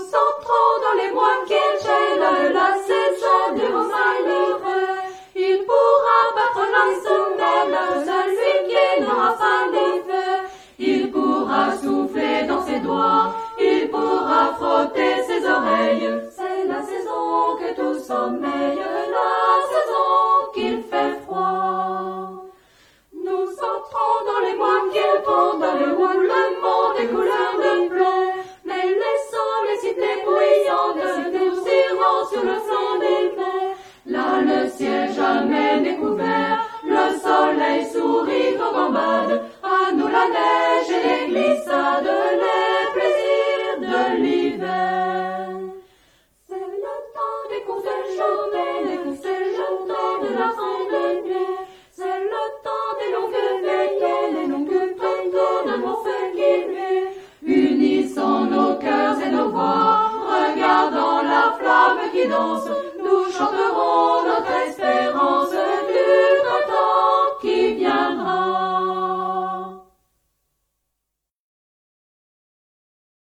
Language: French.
entrons dans les mois qui gênent la saison des rosalières. Il pourra battre l'insomniaque, celui qui n'aura pas les feux. Il pourra souffler dans ses doigts, il pourra frotter ses oreilles. C'est la saison que tout sommeille, la saison qu'il fait froid. Nous entrons dans les mois qui tombent, où le monde est couleur de bleu. Mais laissons les cités bruyantes, nous irons sur le flanc des mers. Là le ciel jamais découvert, le soleil sourit aux gambades. À nous la neige et les glissades, les plaisirs de l'hiver. C'est le temps des courtes journées, des courtes journées de la fin de nuit. C'est le temps des longues veillées, des longues printemps de mon feu qui nuit. Unissons nos cœurs et nos voix, regardons la flamme qui danse.